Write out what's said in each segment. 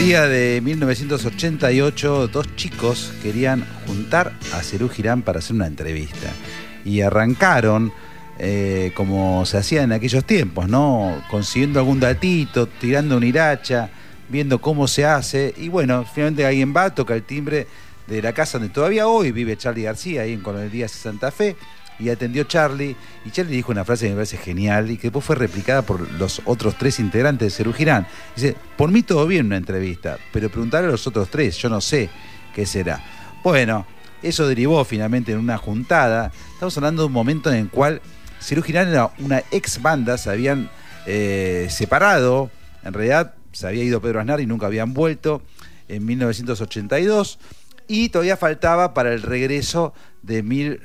día de 1988, dos chicos querían juntar a Serú Girán para hacer una entrevista. Y arrancaron como se hacía en aquellos tiempos, ¿no? Consiguiendo algún datito, tirando una hilacha, viendo cómo se hace. Y bueno, finalmente alguien va, toca el timbre de la casa donde todavía hoy vive Charly García, ahí en Coronel Díaz de Santa Fe. Y atendió Charly, y Charly dijo una frase que me parece genial y que después fue replicada por los otros tres integrantes de Serú Girán. Dice: por mí todo bien una entrevista, pero preguntarle a los otros tres, yo no sé qué será. Bueno, eso derivó finalmente en una juntada. Estamos hablando de un momento en el cual Serú Girán era una ex banda, se habían separado, en realidad se había ido Pedro Aznar y nunca habían vuelto en 1982. Y todavía faltaba para el regreso de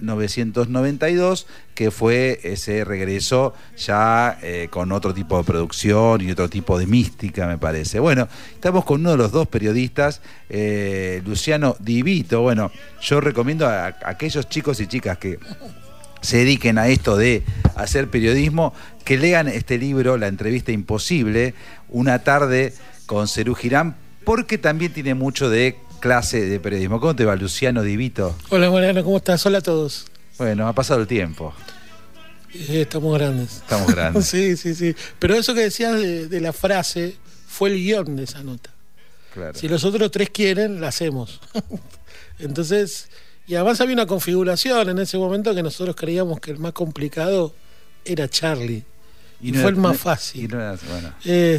1992, que fue ese regreso ya con otro tipo de producción y otro tipo de mística, me parece. Bueno, estamos con uno de los dos periodistas, Luciano Di Vito. Bueno, yo recomiendo a aquellos chicos y chicas que se dediquen a esto de hacer periodismo, que lean este libro, La entrevista imposible, una tarde con Serú Girán, porque también tiene mucho de clase de periodismo. ¿Cómo te va, Luciano Di Vito? Hola, Mariano, ¿cómo estás? Hola a todos. Bueno, ha pasado el tiempo. Estamos grandes. Estamos grandes. Sí. Pero eso que decías de la frase fue el guión de esa nota. Claro. Si los otros tres quieren, la hacemos. Entonces, y además había una configuración en ese momento que nosotros creíamos que el más complicado era Charly. Y fue el más fácil. Bueno.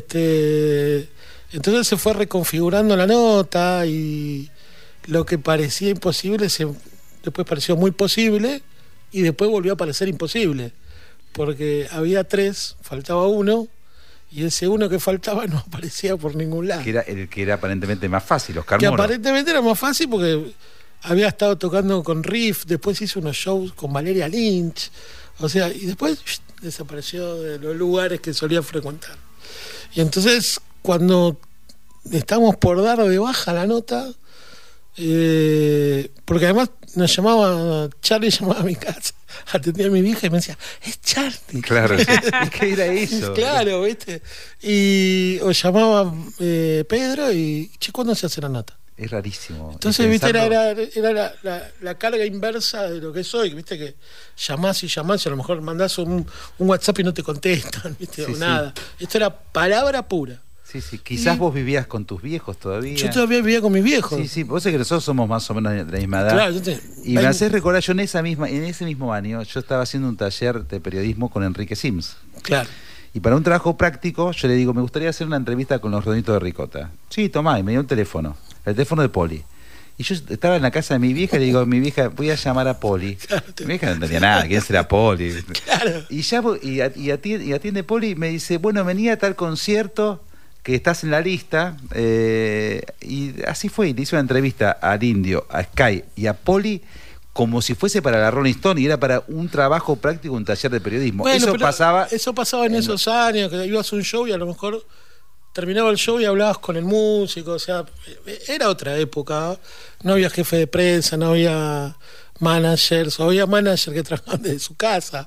Entonces se fue reconfigurando la nota y lo que parecía imposible después pareció muy posible y después volvió a parecer imposible, porque había tres, faltaba uno, y ese uno que faltaba no aparecía por ningún lado. Que era el que era aparentemente más fácil, Oscar Moro. Que aparentemente era más fácil porque había estado tocando con Riff, después hizo unos shows con Valeria Lynch, o sea, y después desapareció de los lugares que solía frecuentar. Y entonces, cuando estamos por dar de baja la nota, porque además Charly llamaba a mi casa, atendía a mi vieja y me decía: es Charly. Claro, ¿qué era eso? Claro, ¿viste? O llamaba Pedro y: che, ¿cuándo se hace la nota? Es rarísimo. Entonces, viste, era la carga inversa de lo que soy, viste, que llamás y a lo mejor mandás un WhatsApp y no te contestan, viste, o nada. Esto era palabra pura. Sí, quizás vos vivías con tus viejos todavía. Yo todavía vivía con mis viejos. Sí, vos sabés que nosotros somos más o menos de la misma edad. Claro, y me hacés recordar, yo en ese mismo año, yo estaba haciendo un taller de periodismo con Enrique Sims. Claro. Y para un trabajo práctico, yo le digo: me gustaría hacer una entrevista con los Redonditos de Ricota. Sí, tomá, y me dio el teléfono de Poli. Y yo estaba en la casa de mi vieja y le digo: mi vieja, voy a llamar a Poli. Claro, mi vieja no entendía nada, ¿quién será Poli? Claro. Y atiende Poli y me dice: bueno, venía a tal concierto que estás en la lista, y así fue, y le hice una entrevista al Indio, a Sky y a Poli como si fuese para la Rolling Stone, y era para un trabajo práctico, un taller de periodismo. Bueno, Eso pasaba en esos años, que ibas a un show y a lo mejor terminaba el show y hablabas con el músico, o sea, era otra época, no había jefe de prensa, no había managers, o había managers que trabajaban desde su casa,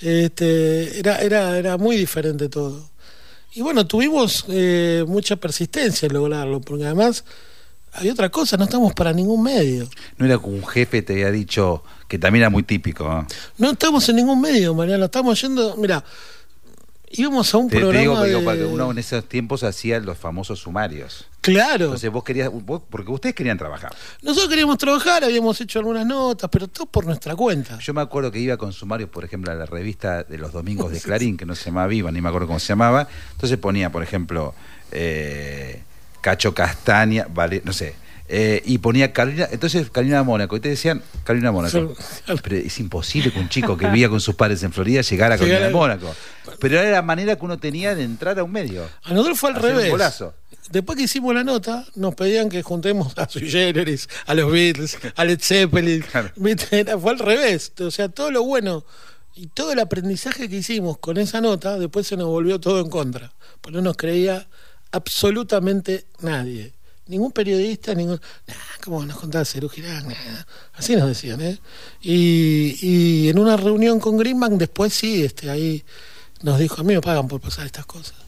era muy diferente todo. Y bueno, tuvimos mucha persistencia en lograrlo, porque además había otra cosa, no estamos para ningún medio. No era como un jefe te había dicho, que también era muy típico, ¿no? No estamos en ningún medio, Mariano, estamos yendo, mira, íbamos a un programa te digo, porque uno en esos tiempos hacía los famosos sumarios. Claro. Entonces porque ustedes querían trabajar. Nosotros queríamos trabajar, habíamos hecho algunas notas, pero todo por nuestra cuenta. Yo me acuerdo que iba con sumarios, por ejemplo, a la revista de los domingos de Clarín, que no se llamaba Viva, ni me acuerdo cómo se llamaba. Entonces ponía, por ejemplo, Cacho Castaña, vale, no sé. Y ponía Carolina Mónaco, y te decían Carolina Mónaco. Pero es imposible que un chico que vivía con sus padres en Florida llegara a Carolina Mónaco. Pero era la manera que uno tenía de entrar a un medio. A nosotros fue al revés. Después que hicimos la nota, nos pedían que juntemos a Sui Generis, a los Beatles, a Led Zeppelin. Claro. Fue al revés. O sea, todo lo bueno y todo el aprendizaje que hicimos con esa nota, después se nos volvió todo en contra. Porque no nos creía absolutamente nadie. Ningún periodista, ¿cómo nos contaba Serú Girán? Así nos decían, ¿eh? Y en una reunión con Greenbank, después sí, ahí nos dijo: a mí me pagan por pasar estas cosas.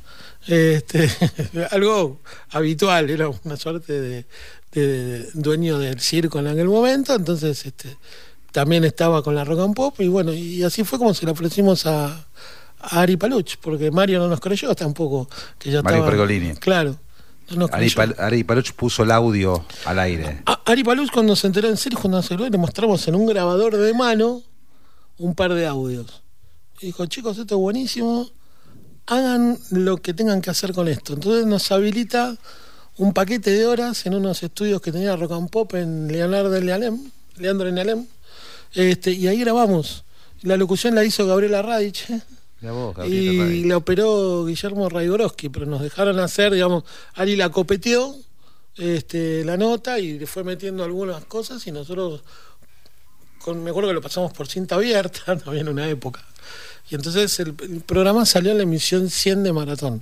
Algo habitual, era una suerte de dueño del circo en aquel momento, entonces también estaba con la rock and pop, y bueno, y así fue como se lo ofrecimos a Ari Paluch, porque Mario no nos creyó tampoco, que ya Mario estaba... Pergolini. Claro. No Ari Paluch puso el audio al aire. Ari Paluch, cuando se enteró en serio, le mostramos en un grabador de mano un par de audios. Y dijo, chicos, esto es buenísimo, hagan lo que tengan que hacer con esto. Entonces nos habilita un paquete de horas en unos estudios que tenía Rock and Pop en Leandro en Alem, y ahí grabamos. La locución la hizo Gabriela Radich, y la operó Guillermo Raigorowski, pero nos dejaron hacer, digamos, Ari la copeteó la nota y le fue metiendo algunas cosas, y nosotros, me acuerdo que lo pasamos por cinta abierta, también en una época, y entonces el programa salió en la emisión 100 de Maratón,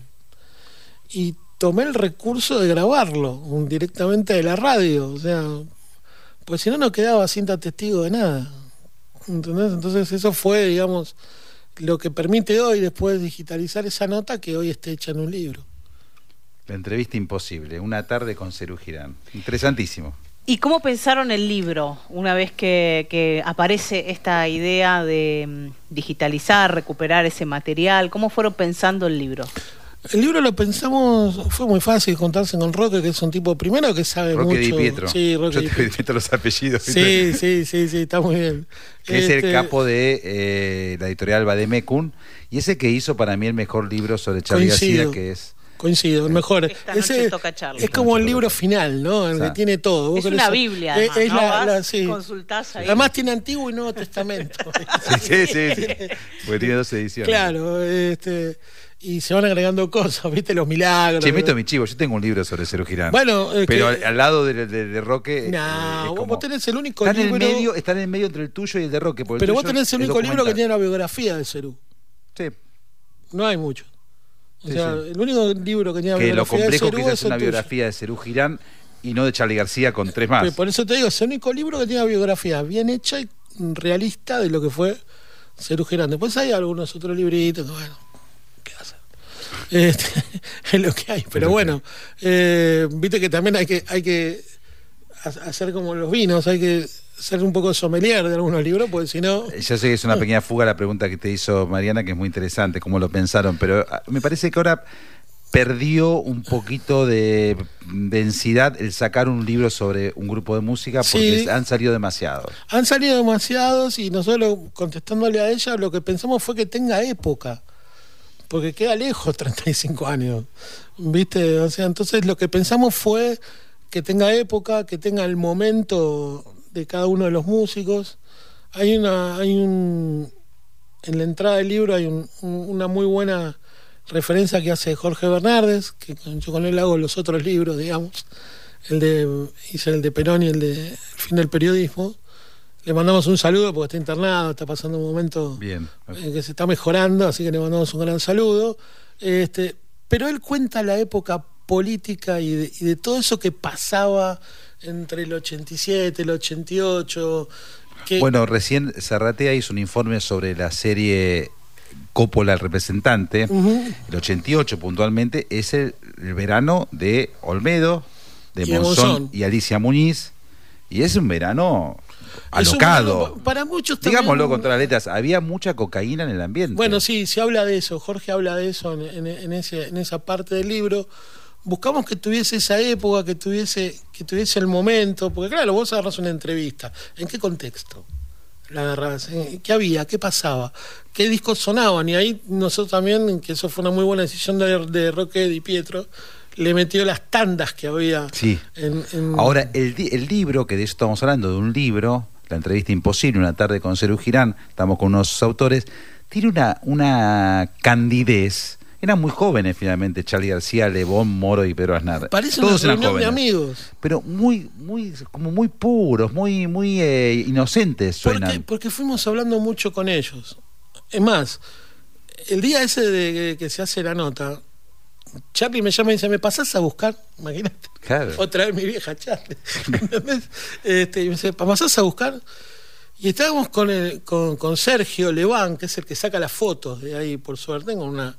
y tomé el recurso de grabarlo directamente de la radio, o sea, pues si no, no quedaba cinta testigo de nada, ¿entendés? Entonces eso fue, digamos, lo que permite hoy después digitalizar esa nota que hoy esté hecha en un libro. La entrevista imposible, una tarde con Serú Girán. Interesantísimo. ¿Y cómo pensaron el libro una vez que aparece esta idea de digitalizar, recuperar ese material? ¿Cómo fueron pensando el libro? El libro lo pensamos, fue muy fácil juntarse con Roque, que es un tipo primero que sabe Roque mucho. Di Pietro. Sí, Roque Di Pietro los apellidos. Sí, está muy bien. Que es el capo de la editorial Vademecum, y ese que hizo para mí el mejor libro sobre Charly García, que es... Coincido, el mejor. Esta noche toca Charly. Es como el libro final, ¿no? El que tiene todo. Es una Biblia, además, sí. Consultás ahí. Además tiene Antiguo y Nuevo Testamento. sí. Porque tiene 2 ediciones. Claro, y se van agregando cosas, ¿viste? Los milagros. Che, meto mi chivo, yo tengo un libro sobre Serú Girán. Bueno, pero al lado de Roque. No, vos tenés el único libro. libro. Está en el medio entre el tuyo y el de Roque. Pero vos tenés el único libro que tiene la biografía de Serú. Sí. No hay mucho. O sea, el único libro que tiene la biografía de Serú. Que lo complejo que es una biografía de Serú Girán y no de Charly García con 3 más. Pero por eso te digo, es el único libro que tiene una biografía bien hecha y realista de lo que fue Serú Girán. Después hay algunos otros libritos que, bueno, ¿qué hacer? Es lo que hay, pero bueno, viste que también hay que hacer como los vinos, hay que ser un poco sommelier de algunos libros, porque si no... Ya sé que es una pequeña fuga la pregunta que te hizo Mariana, que es muy interesante, cómo lo pensaron, pero me parece que ahora perdió un poquito de densidad el sacar un libro sobre un grupo de música, porque han salido demasiados. Han salido demasiados, y nosotros, contestándole a ella, lo que pensamos fue que tenga época, porque queda lejos 35 años, ¿viste? O sea, entonces lo que pensamos fue que tenga época, que tenga el momento de cada uno de los músicos. En la entrada del libro hay una muy buena referencia que hace Jorge Bernardes, que yo con él hago los otros libros, digamos, hice el de Perón y el de El fin del periodismo. Le mandamos un saludo porque está internado, está pasando un momento que se está mejorando, así que le mandamos un gran saludo. Pero él cuenta la época política y de todo eso que pasaba entre el 87, el 88. Bueno, recién Zarratea hizo un informe sobre la serie Coppola, el representante. El 88 puntualmente es el verano de Olmedo, de Monzón y Alicia Muñiz, y es un verano alocado. Para muchos también, digámoslo con todas las letras, había mucha cocaína en el ambiente. Bueno, sí, se habla de eso, Jorge habla de eso en esa parte del libro. Buscamos que tuviese esa época, que tuviese el momento, porque claro, vos agarrás una entrevista, ¿en qué contexto la agarrás? ¿Qué había? ¿Qué pasaba? ¿Qué discos sonaban? Y ahí nosotros también, que eso fue una muy buena decisión de Roque Di Pietro, le metió las tandas que había. Sí. Ahora, el libro, que de eso estamos hablando, de un libro, La entrevista imposible, una tarde con Serú Girán, estamos con unos autores, tiene una candidez. Eran muy jóvenes finalmente, Charly García, Lebón, Moro y Pedro Aznar. Parece todos una eran reunión jóvenes, de amigos. Pero como muy puros, muy inocentes suenan. Porque fuimos hablando mucho con ellos. Es más, el día ese de que se hace la nota, Charly me llama y dice, ¿me pasás a buscar? Imagínate. Claro. Otra vez mi vieja Charly. ¿Entendés? Y me dice, ¿pasás a buscar? Y estábamos con Sergio Leván, que es el que saca las fotos de ahí, por suerte, con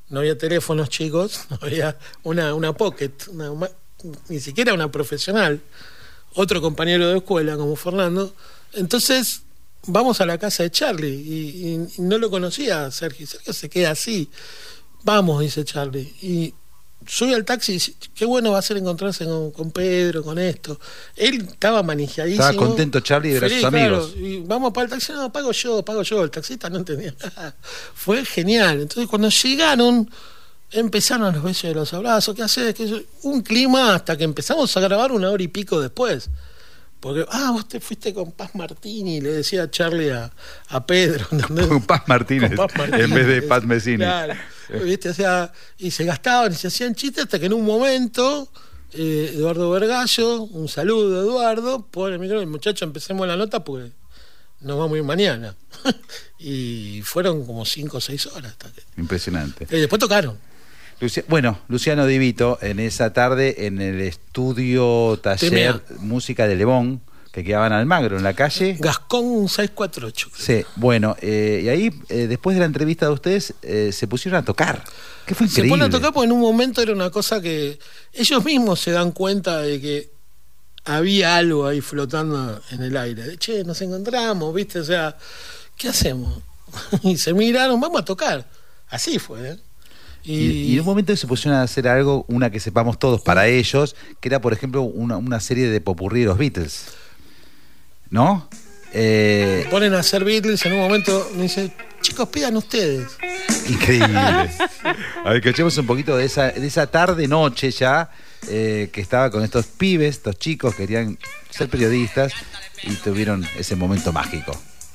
no había teléfonos, chicos, no había una pocket, ni siquiera una profesional, otro compañero de escuela como Fernando. Entonces vamos a la casa de Charlie y no lo conocía Sergio se queda así. Vamos, dice Charlie, y sube al taxi y dice, qué bueno va a ser encontrarse con Pedro, con esto. Él estaba manejadísimo. Estaba contento Charlie de ver a sus amigos. Claro, y vamos para el taxi, no, pago yo. El taxista no entendía nada. Fue genial. Entonces cuando llegaron, empezaron los besos y los abrazos, ¿qué haces? Un clima hasta que empezamos a grabar 1 hora y pico después. Porque, vos te fuiste con Paz Martini, le decía Charlie a Pedro. Con Paz Martínez, en vez de Paz Messini. Claro, ¿viste? O sea, y se gastaban y se hacían chistes hasta que en un momento Eduardo Vergallo, un saludo Eduardo, pone el micrófono, muchacho, empecemos la nota porque nos vamos a ir mañana. Y fueron como 5 o 6 horas. Hasta que... Impresionante. Y después tocaron. Luciano Di Vito, en esa tarde en el estudio taller Música de Lebón, que quedaba en Almagro, en la calle Gascón 648. Sí, bueno, y ahí después de la entrevista de ustedes se pusieron a tocar, que fue increíble. Se ponen a tocar porque en un momento era una cosa que ellos mismos se dan cuenta de que había algo ahí flotando en el aire. De, che, nos encontramos, ¿viste? O sea, ¿qué hacemos? Y se miraron, vamos a tocar. Así fue, ¿eh? Y en un momento se pusieron a hacer algo, una que sepamos todos para ellos, que era, por ejemplo, una serie de popurrí de los Beatles. ¿No? Ponen a hacer Beatles, en un momento me dicen, chicos, pidan ustedes. Increíble. A ver, que echemos un poquito de esa tarde-noche ya, que estaba con estos pibes, estos chicos querían ser periodistas y tuvieron ese momento mágico.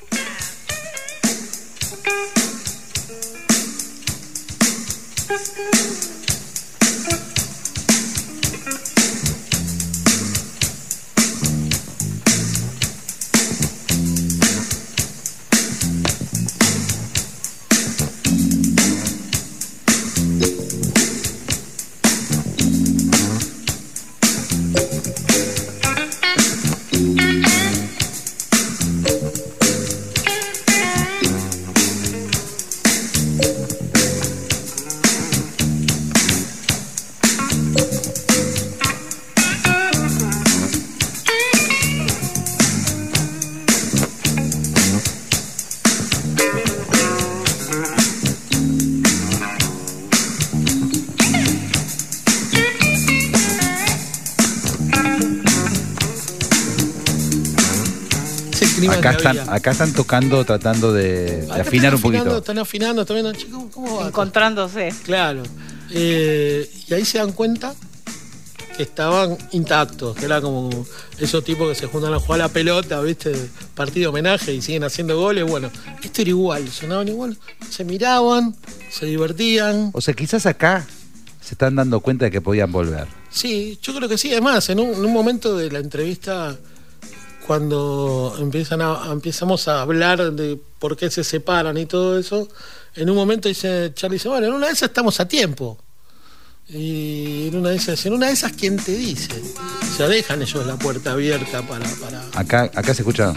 Acá están tocando, tratando de afinar un poquito. Están afinando, están viendo, chicos, ¿cómo va? Encontrándose. Claro. Y ahí se dan cuenta que estaban intactos, que era como esos tipos que se juntan a jugar a la pelota, ¿viste? Partido homenaje y siguen haciendo goles. Bueno, esto era igual, sonaban igual. Se miraban, se divertían. O sea, quizás acá se están dando cuenta de que podían volver. Sí, yo creo que sí. Además, en un momento de la entrevista, cuando empezamos a hablar de por qué se separan y todo eso, en un momento Charlie dice, bueno, en una de esas estamos a tiempo. Y en una de esas, ¿quién te dice? O sea, dejan ellos la puerta abierta para... Acá se escucha.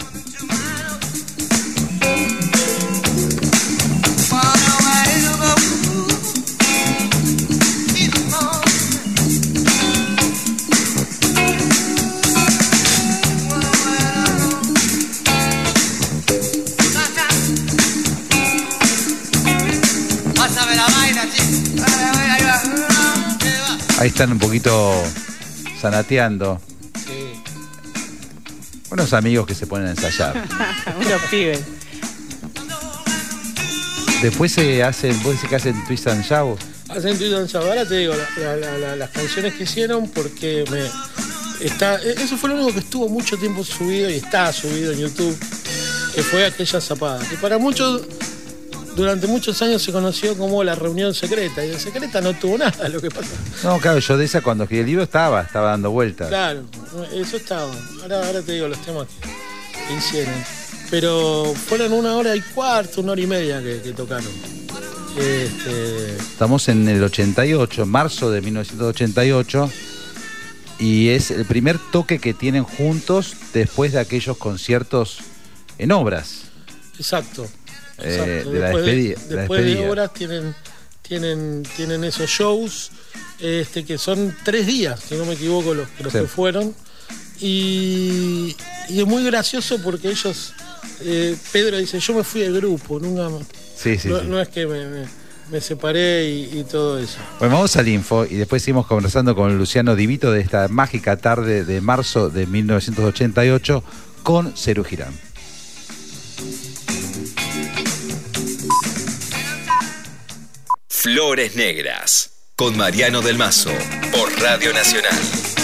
Ahí están un poquito zanateando. Sí. Unos amigos que se ponen a ensayar. Unos pibes. Después se hacen, vos decís que hacen Twist and Shout. Hacen Twist and Shout. Ahora te digo, las canciones que hicieron, porque eso fue lo único que estuvo mucho tiempo subido y está subido en YouTube, que fue Aquella Zapada. Que para muchos, durante muchos años se conoció como la reunión secreta, y en secreta no tuvo nada lo que pasó. No, claro, yo de esa cuando escribí el libro estaba dando vueltas. Claro, eso estaba. Ahora te digo los temas que hicieron. Pero fueron 1 hora y cuarto, 1 hora y media que tocaron. Estamos en el 88, marzo de 1988, y es el primer toque que tienen juntos después de aquellos conciertos en Obras. Exacto. De la despedida. Después de Obras tienen esos shows que son 3 días, si no me equivoco, los sí. que fueron. Y es muy gracioso porque ellos, Pedro dice, yo me fui del grupo, nunca más. Sí. No es que me separé y todo eso. Bueno, vamos al info y después seguimos conversando con Luciano Divito de esta mágica tarde de marzo de 1988 con Serú Girán. Flores Negras, con Mariano del Mazo, por Radio Nacional.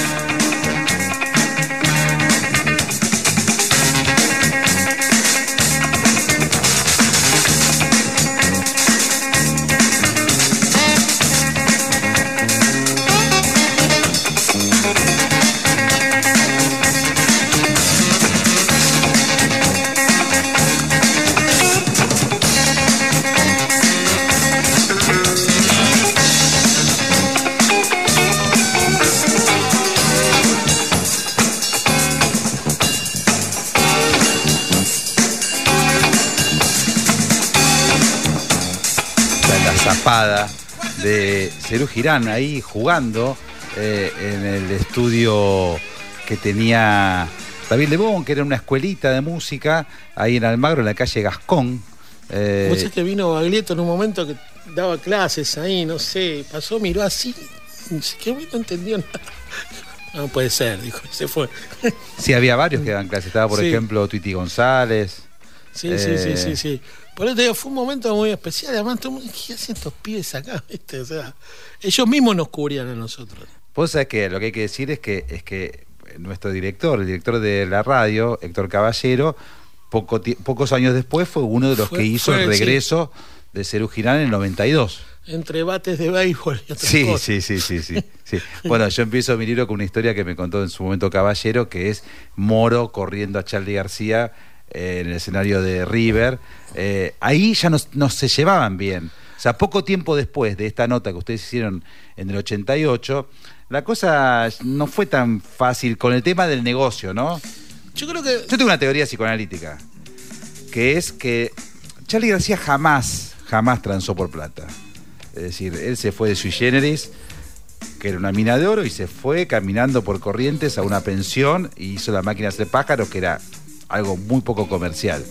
De Serú Girán ahí jugando en el estudio que tenía David Lebón, que era una escuelita de música ahí en Almagro, en la calle Gascón. Vos sabés que vino Baglietto en un momento que daba clases ahí, no sé, pasó, miró así, que no entendió nada. No puede ser, dijo, y se fue. Sí, había varios que daban clases, estaba por ejemplo Tuiti González. Sí. Por eso te digo, fue un momento muy especial. Además, ¿qué hacen estos pibes acá? ¿Viste? O sea, ellos mismos nos cubrían a nosotros. Vos sabés que lo que hay que decir es que nuestro director, el director de la radio, Héctor Caballero, pocos años después fue uno de los que hizo el regreso de Serú Girán en el 92. Entre bates de béisbol y otras cosas. Sí. Bueno, yo empiezo mi libro con una historia que me contó en su momento Caballero, que es Moro corriendo a Charly García en el escenario de River. Ahí ya no se llevaban bien. O sea, poco tiempo después de esta nota que ustedes hicieron en el 88, la cosa no fue tan fácil con el tema del negocio, ¿no? Yo tengo una teoría psicoanalítica, que es que Charly García jamás transó por plata. Es decir, él se fue de Sui Generis, que era una mina de oro, y se fue caminando por Corrientes a una pensión y hizo La Máquina de Hacer Pájaros, que era algo muy poco comercial.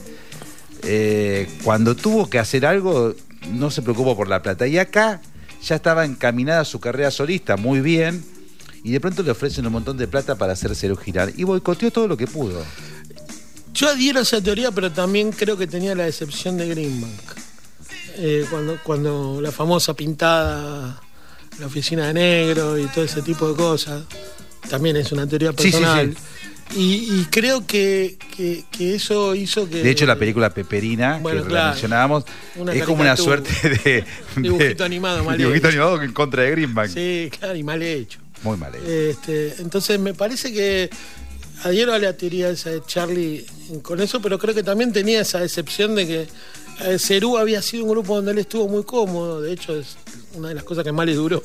Cuando tuvo que hacer algo, no se preocupó por la plata. Y acá ya estaba encaminada su carrera solista muy bien, y de pronto le ofrecen un montón de plata para hacer Serú Girán, y boicoteó todo lo que pudo. Yo adhiero a esa teoría, pero también creo que tenía la decepción de Greenbank. Cuando la famosa pintada, la oficina de negro y todo ese tipo de cosas, también es una teoría personal. Sí. Y creo que eso hizo que... De hecho, la película Peperina, que la mencionábamos, es como una suerte de dibujito animado mal dibujito hecho. Animado en contra de Greenbank. Sí, claro, y mal hecho. Muy mal hecho. Entonces me parece que adhiero a la teoría esa de Charly con eso, pero creo que también tenía esa decepción de que Serú había sido un grupo donde él estuvo muy cómodo. De hecho, es una de las cosas que más le duró.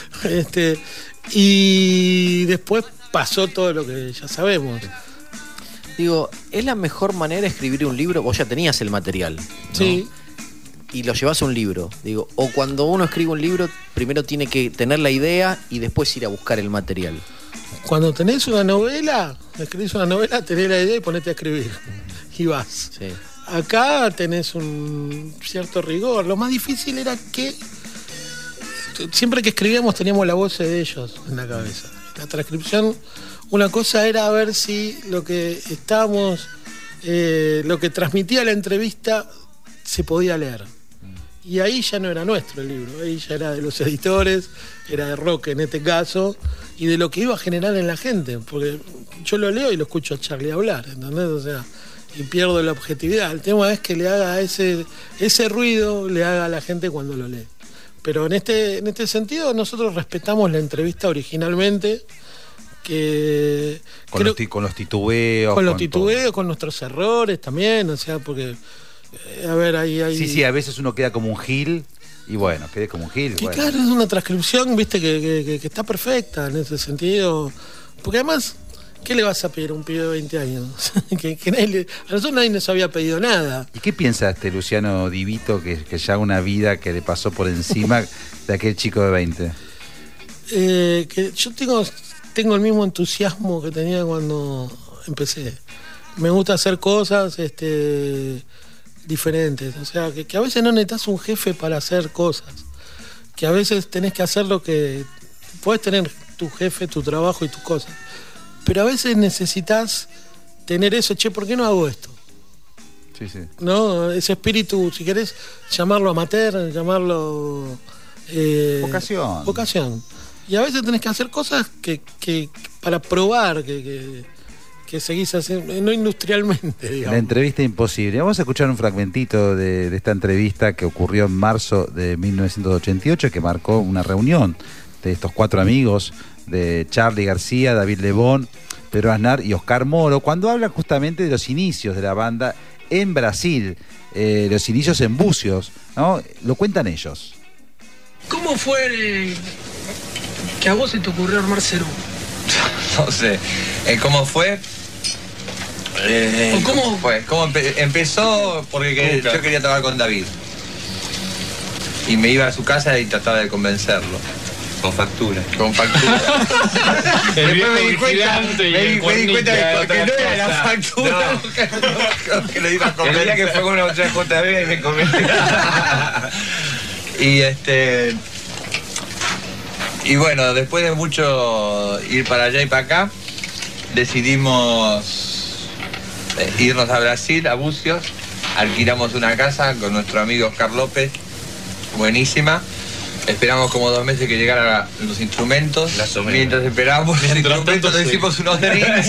Y después pasó todo lo que ya sabemos. Digo, ¿es la mejor manera de escribir un libro? Vos ya tenías el material, ¿no? Sí. Y lo llevas a un libro. Digo, o cuando uno escribe un libro, primero tiene que tener la idea y después ir a buscar el material. Cuando tenés una novela, escribís una novela, tenés la idea y ponete a escribir. Y vas. Sí. Acá tenés un cierto rigor. Lo más difícil era que siempre que escribíamos teníamos la voz de ellos en la cabeza. La transcripción, una cosa era ver si lo que lo que transmitía la entrevista se podía leer. Y ahí ya no era nuestro el libro, ahí ya era de los editores, era de Roque en este caso, y de lo que iba a generar en la gente, porque yo lo leo y lo escucho a Charly hablar, ¿entendés? O sea, y pierdo la objetividad. El tema es que le haga ese ruido, le haga a la gente cuando lo lee. Pero en este sentido nosotros respetamos la entrevista originalmente, que con los titubeos. Con los titubeos, con nuestros errores también, o sea, porque, a ver, ahí... Sí, a veces uno queda como un gil, y bueno, quedé como un gil. Que bueno. Claro, es una transcripción, viste, que está perfecta en ese sentido. Porque además, ¿Qué le vas a pedir a un pibe de 20 años? A nosotros nadie nos había pedido nada. ¿Y qué piensa Luciano Divito, que ya una vida que le pasó por encima de aquel chico de 20? Que yo tengo el mismo entusiasmo que tenía cuando empecé. Me gusta hacer cosas diferentes. O sea, que a veces no necesitas un jefe para hacer cosas. Que a veces tenés que hacer lo que... Podés tener tu jefe, tu trabajo y tus cosas. Pero a veces necesitas tener eso, ¿por qué no hago esto? Sí, sí. ¿No? Ese espíritu, si querés llamarlo amateur, llamarlo... Vocación. Y a veces tenés que hacer cosas que para probar que seguís haciendo, no industrialmente, digamos. La entrevista imposible. Vamos a escuchar un fragmentito de esta entrevista que ocurrió en marzo de 1988, que marcó una reunión de estos 4 amigos, de Charly García, David Lebón, Pedro Aznar y Oscar Moro, cuando hablan justamente de los inicios de la banda en Brasil, los inicios en Bucios, ¿no? Lo cuentan ellos. ¿Cómo fue que a vos se te ocurrió armar Cerú? No sé. ¿Cómo fue? ¿Cómo fue? Empezó porque yo quería tocar con David. Y me iba a su casa y trataba de convencerlo. Con factura. Después me di cuenta de que no era la factura. No. Que lo iba a convencer. El día que fue con una otra JB y me convenció. Y bueno, después de mucho ir para allá y para acá, decidimos irnos a Brasil, a Bucios. Alquilamos una casa con nuestro amigo Oscar López, buenísima. Esperamos como 2 meses que llegaran los instrumentos. Mientras esperábamos los instrumentos, hicimos unos drinks.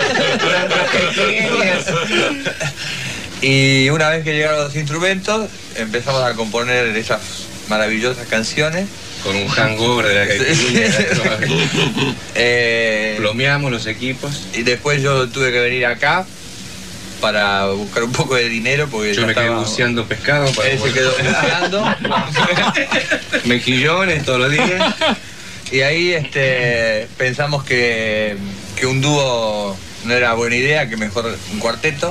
Y una vez que llegaron los instrumentos, empezamos a componer esas maravillosas canciones. Con un hangover de la que plomeamos los equipos. Y después yo tuve que venir acá para buscar un poco de dinero porque yo me quedé buceando pescado. Él se quedó buceando. Mejillones todos los días. Y ahí pensamos que un dúo no era buena idea, que mejor un cuarteto.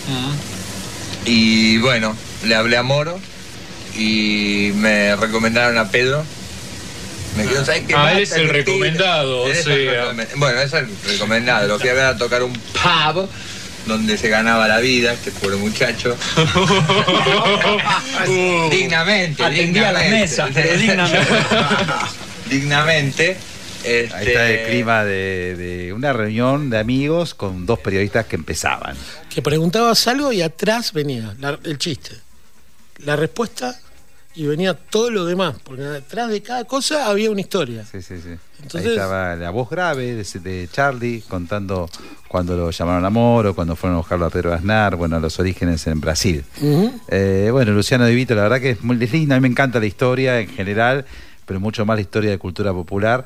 Y bueno, le hablé a Moro y me recomendaron a Pedro. Él es el recomendado. Bueno, es el recomendado. Lo fui a ver a tocar un pub donde se ganaba la vida, este pobre muchacho. Dignamente. Atendía la mesa, pero dignamente. Ahí está el clima de una reunión de amigos con 2 periodistas que empezaban. Que preguntabas algo y atrás venía el chiste, la respuesta y venía todo lo demás, porque detrás de cada cosa había una historia. Sí. Entonces, ahí estaba la voz grave de Charly contando cuando lo llamaron a Moro, cuando fueron a buscarlo a Pedro Aznar, bueno, los orígenes en Brasil. Bueno, Luciano Divito, la verdad que es muy linda, a mí me encanta la historia en general, pero mucho más la historia de cultura popular,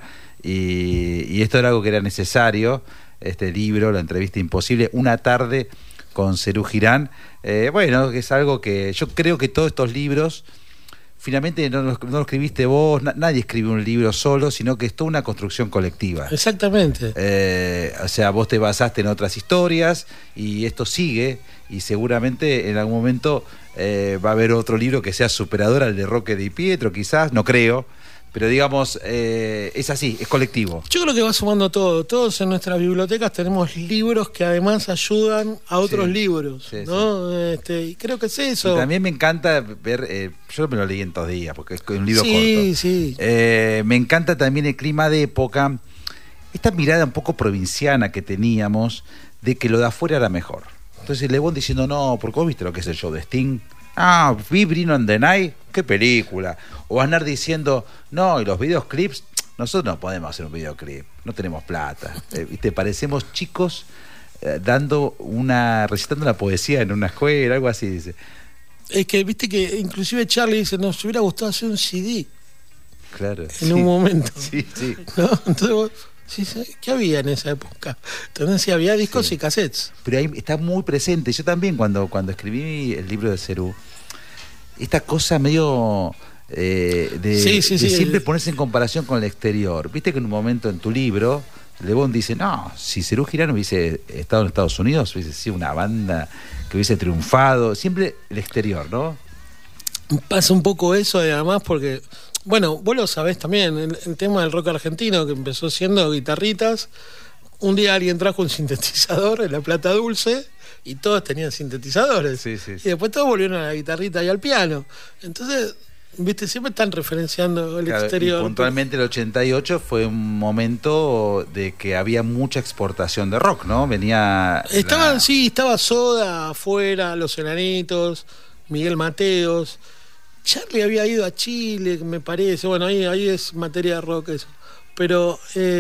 y esto era algo que era necesario, este libro, la entrevista imposible, una tarde con Cerú Girán. Bueno, que es algo que yo creo que todos estos libros finalmente no lo escribiste vos, nadie escribe un libro solo, sino que es toda una construcción colectiva. Exactamente. O sea, vos te basaste en otras historias y esto sigue, y seguramente en algún momento va a haber otro libro que sea superador al de Roque Di Pietro, quizás, no creo, pero digamos, es así, es colectivo. Yo creo que va sumando todo. Todos en nuestras bibliotecas tenemos libros que además ayudan a otros libros, ¿no? Y creo que es eso. Y también me encanta ver, yo me lo leí en 2 días, porque es un libro corto. Sí. Me encanta también el clima de época, esta mirada un poco provinciana que teníamos, de que lo de afuera era mejor. Entonces Lebón diciendo, no, porque vos viste lo que es el show de Sting. Vi Bring on the Night, qué película. O Aznar diciendo, no, y los videoclips, nosotros no podemos hacer un videoclip, no tenemos plata. ¿Viste? Parecemos chicos recitando una poesía en una escuela, algo así, dice. Es que, viste que inclusive Charly dice, nos hubiera gustado hacer un CD. Claro. En un momento. Sí. ¿No? Entonces vos, ¿qué había en esa época? Entonces sí, había discos y cassettes. Pero ahí está muy presente. Yo también cuando escribí el libro de Cerú, esta cosa medio de siempre ponerse en comparación con el exterior. Viste que en un momento en tu libro Le Bon dice, no, si Serú Girán hubiese estado en Estados Unidos, hubiese sido una banda que hubiese triunfado. Siempre el exterior, ¿no? Pasa un poco eso, además, porque, bueno, vos lo sabés también, el tema del rock argentino, que empezó siendo guitarritas. Un día alguien trajo un sintetizador en La Plata Dulce y todos tenían sintetizadores. Sí. Y después todos volvieron a la guitarrita y al piano. Entonces, viste, siempre están referenciando el exterior. Y puntualmente el 88 fue un momento de que había mucha exportación de rock, ¿no? Estaba Soda afuera, Los Enanitos, Miguel Mateos. Charlie había ido a Chile, me parece. Bueno, ahí es materia de rock eso. Pero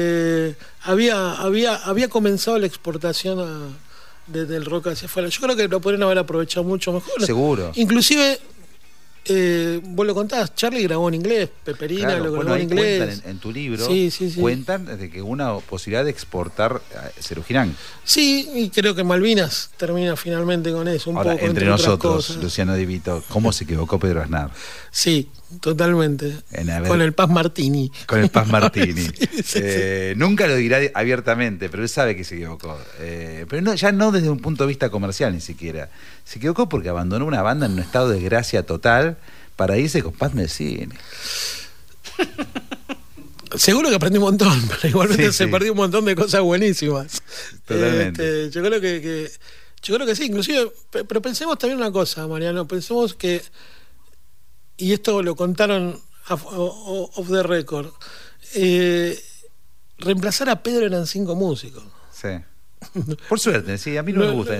había comenzado la exportación del rock hacia afuera. Yo creo que lo podrían haber aprovechado mucho mejor. Seguro. Inclusive, vos lo contás, Charlie grabó en inglés, Peperina lo grabó en inglés. Cuentan en tu libro, sí. cuentan de que una posibilidad de exportar a Serú Girán. Sí, y creo que Malvinas termina finalmente con eso. Ahora, poco, entre nosotros, Luciano Di Vito, ¿cómo se equivocó Pedro Aznar? Sí, totalmente. Con el Paz Martini. Con el Paz Martini. sí. Nunca lo dirá abiertamente, pero él sabe que se equivocó. Pero ya no desde un punto de vista comercial ni siquiera. Se equivocó porque abandonó una banda en un estado de gracia total para irse con Paz Martini. Seguro que aprendí un montón, pero igualmente se perdió un montón de cosas buenísimas. Totalmente. Yo creo que sí, inclusive, pero pensemos también una cosa, Mariano, pensemos que, y esto lo contaron off the record, reemplazar a Pedro eran 5 músicos. Sí. Por suerte, sí, a mí no me gustan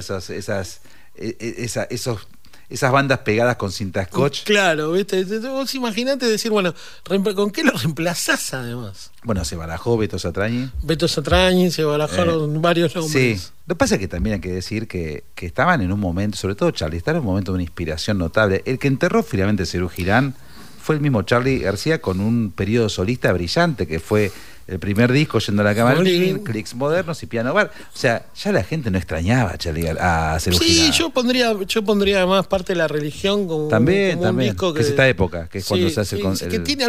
esas bandas pegadas con cinta scotch. Claro, ¿viste? Vos imaginate decir, bueno, ¿con qué lo reemplazás además? Bueno, se barajó Beto Satrañi. Se barajaron varios nombres. Sí, lo que pasa es que también hay que decir que estaban en un momento, sobre todo Charlie, estaban en un momento de una inspiración notable. El que enterró finalmente Serú Girán fue el mismo Charly García, con un periodo solista brillante que fue el primer disco, Yendo a la Cama, Clics Modernos y Piano Bar. O sea, ya la gente no extrañaba a Serú Girán. Sí, yo pondría además parte de la religión como también, un disco que es esta época, que es cuando se hace con que tiene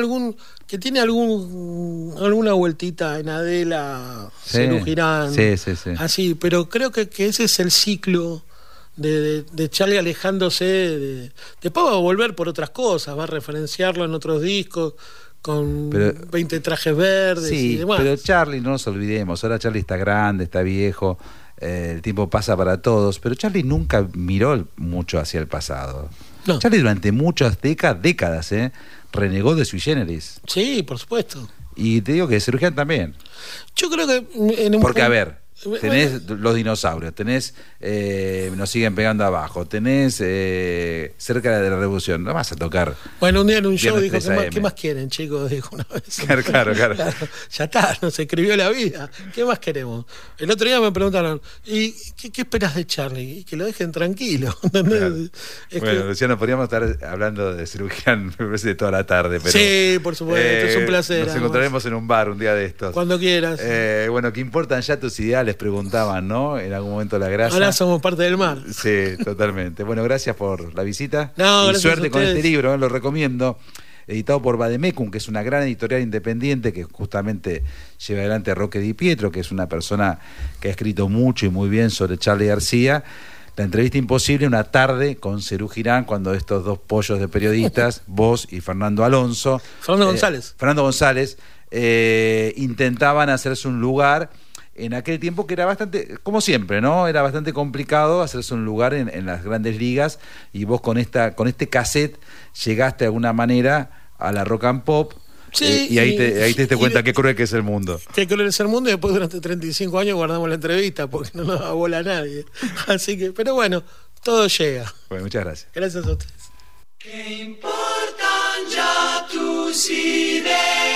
alguna vueltita en Adela, Serú Girán. Sí. Así, pero creo que ese es el ciclo de Charly alejándose. Después va a volver por otras cosas, va a referenciarlo en otros discos con 20 trajes verdes y demás. Pero Charly, no nos olvidemos, ahora Charly está grande, está viejo, el tiempo pasa para todos, pero Charly nunca miró mucho hacia el pasado. No. Charly durante muchas décadas renegó de Sui Generis. Sí, por supuesto. Y te digo que Serú Girán también. Yo creo que porque a ver, tenés los dinosaurios, tenés Nos siguen pegando abajo, tenés Cerca de la Revolución, no vas a tocar. Bueno, un día en un show dijo, ¿qué más quieren, chicos? Dijo una vez. Claro. Ya está, nos escribió la vida. ¿Qué más queremos? El otro día me preguntaron, ¿y qué esperás de Charly? Y que lo dejen tranquilo. Claro. Bueno, Luciano, podríamos estar hablando de Serú Girán de toda la tarde. Pero, sí, por supuesto, es un placer. Nos encontraremos en un bar un día de estos. Cuando quieras. Bueno, ¿qué importan ya tus ideales? Preguntaban, ¿no? En algún momento la grasa. Ahora somos parte del mar. Sí, totalmente. Bueno, gracias por la visita. No, y suerte con este libro, lo recomiendo. Editado por Vademecum, que es una gran editorial independiente que justamente lleva adelante a Roque Di Pietro, que es una persona que ha escrito mucho y muy bien sobre Charly García. La entrevista imposible, una tarde con Serú Girán, cuando estos dos pollos de periodistas, vos y Fernando Alonso. Fernando González, intentaban hacerse un lugar en aquel tiempo que era bastante, como siempre, ¿no? Era bastante complicado hacerse un lugar en las grandes ligas, y vos con este cassette llegaste de alguna manera a la rock and pop. Sí, y ahí te diste cuenta qué cruel que es el mundo. Qué cruel es el mundo, y después durante 35 años guardamos la entrevista porque no nos da bola a nadie. Así que, pero bueno, todo llega. Bueno, muchas gracias. Gracias a ustedes. ¿Qué importan ya tus ideas?